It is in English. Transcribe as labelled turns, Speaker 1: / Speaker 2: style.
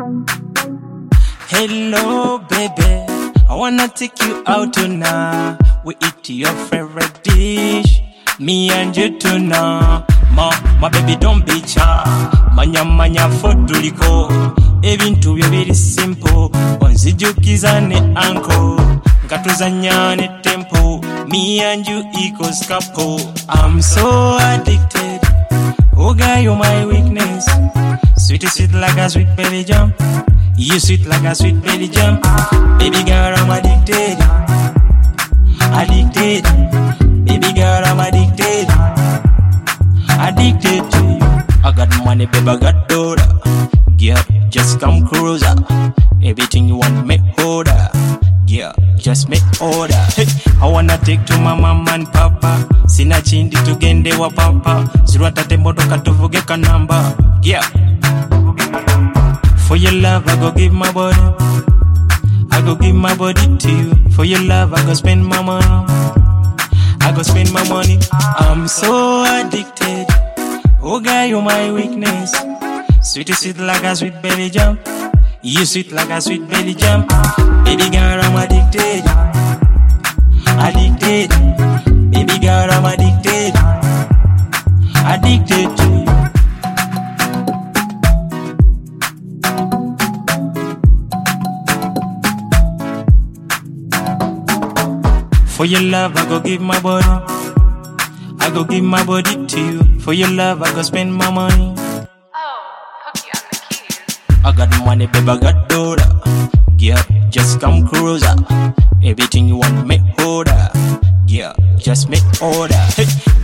Speaker 1: Hello, baby. I wanna take you out tonight. We eat your favorite dish. Me and you tonight. My baby, don't be shy. Manya fotuliko. Ebintu byo biri simple. Onzijukiza ne uncle. Nkatuzanya ne tempo. Me and you equals couple. I'm so addicted. Oh, girl, you're my weakness. Sweet like a sweet belly jump. You sweet like a sweet belly jump. Baby girl, I'm addicted. Addicted. Baby girl, I'm addicted. Addicted to you. I got money, baby, I got dollar. Yeah, just come cruiser. Everything you want, make order. Yeah, just make order. Hey, I wanna take to my mama and papa. Sina chindi tugende wa papa. Zirwata tembo toka tuvuge kanamba. Yeah. For your love, I go give my body. I go give my body to you. For your love, I go spend my money. I go spend my money. I'm so addicted. Oh, girl, you're my weakness. Sweet like a sweet belly jump. You sweet like a sweet belly jump. Baby girl, I'm addicted. Addicted. Baby girl, I'm addicted. Addicted to you. For your love, I go give my body. I go give my body to you. For your love, I go spend my money. I got money, baby, I got dollar. Yeah, just come cruiser. Everything you want, make order. Yeah, just make order. Hey,